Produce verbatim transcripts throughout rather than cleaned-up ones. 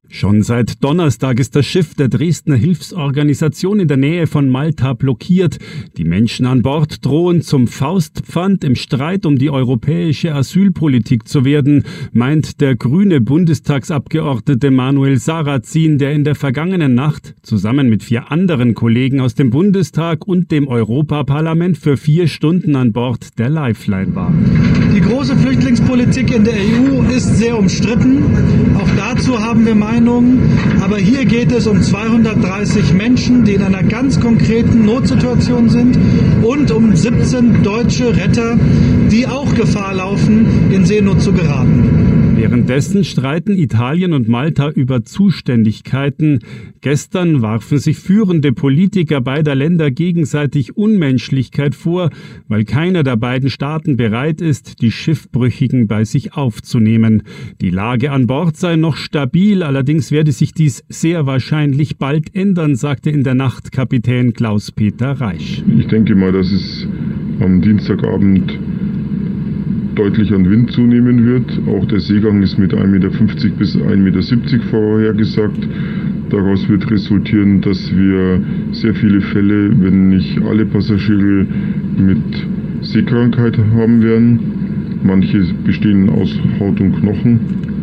Schon seit Donnerstag ist das Schiff der Dresdner Hilfsorganisation in der Nähe von Malta blockiert. Die Menschen an Bord drohen zum Faustpfand im Streit um die europäische Asylpolitik zu werden, meint der grüne Bundestagsabgeordnete Manuel Sarrazin, der in der vergangenen Nacht zusammen mit vier anderen Kollegen aus dem Bundestag und dem Europaparlament für vier Stunden an Bord der Lifeline war. Die große Flüchtlingspolitik in der E U ist sehr umstritten. Auch dazu haben wir Meinungen. Aber hier geht es um zweihundertdreißig Menschen, die in einer ganz konkreten Notsituation sind, und um siebzehn deutsche Retter, die auch Gefahr laufen, in Seenot zu geraten. Währenddessen streiten Italien und Malta über Zuständigkeiten. Gestern warfen sich führende Politiker beider Länder gegenseitig Unmenschlichkeit vor, weil keiner der beiden Staaten bereit ist, die Schiffbrüchigen bei sich aufzunehmen. Die Lage an Bord sei noch stabil, allerdings werde sich dies sehr wahrscheinlich bald ändern, sagte in der Nacht Kapitän Klaus-Peter Reisch. Ich denke mal, dass es am Dienstagabend deutlich an Wind zunehmen wird. Auch der Seegang ist mit ein Meter fünfzig bis ein Meter siebzig vorhergesagt. Daraus wird resultieren, dass wir sehr viele Fälle, wenn nicht alle Passagiere, mit Seekrankheit haben werden. Manche bestehen aus Haut und Knochen.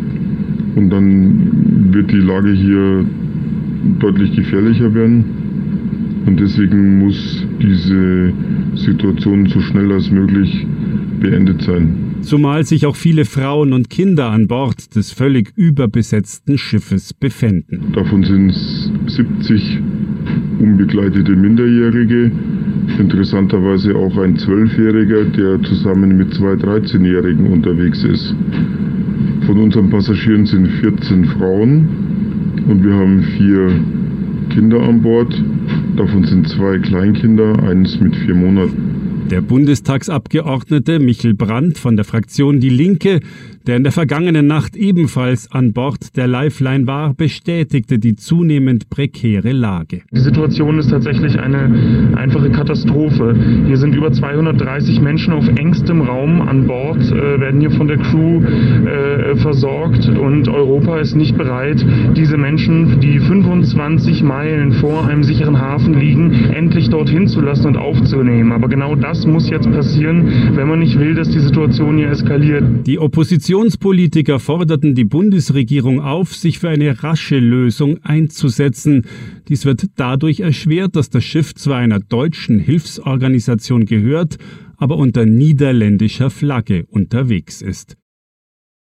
Und dann wird die Lage hier deutlich gefährlicher werden. Und deswegen muss diese Situation so schnell als möglich beendet sein. Zumal sich auch viele Frauen und Kinder an Bord des völlig überbesetzten Schiffes befinden. Davon sind es siebzig unbegleitete Minderjährige, interessanterweise auch ein Zwölfjähriger, der zusammen mit zwei dreizehnjährigen unterwegs ist. Von unseren Passagieren sind vierzehn Frauen und wir haben vier Kinder an Bord. Davon sind zwei Kleinkinder, eines mit vier Monaten. Der Bundestagsabgeordnete Michel Brandt von der Fraktion Die Linke, der in der vergangenen Nacht ebenfalls an Bord der Lifeline war, bestätigte die zunehmend prekäre Lage. Die Situation ist tatsächlich eine einfache Katastrophe. Hier sind über zweihundertdreißig Menschen auf engstem Raum an Bord, äh, werden hier von der Crew äh, versorgt, und Europa ist nicht bereit, diese Menschen, die fünfundzwanzig Meilen vor einem sicheren Hafen liegen, endlich dorthin zu lassen und aufzunehmen. Aber genau das muss jetzt passieren, wenn man nicht will, dass die Situation hier eskaliert. Die Oppositionspolitiker forderten die Bundesregierung auf, sich für eine rasche Lösung einzusetzen. Dies wird dadurch erschwert, dass das Schiff zwar einer deutschen Hilfsorganisation gehört, aber unter niederländischer Flagge unterwegs ist.